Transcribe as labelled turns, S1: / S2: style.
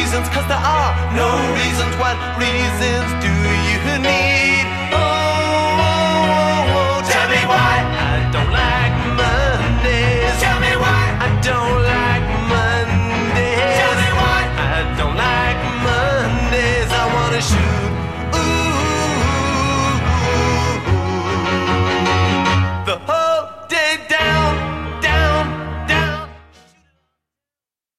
S1: reasons, 'cause there are no reasons. What reasons do you need?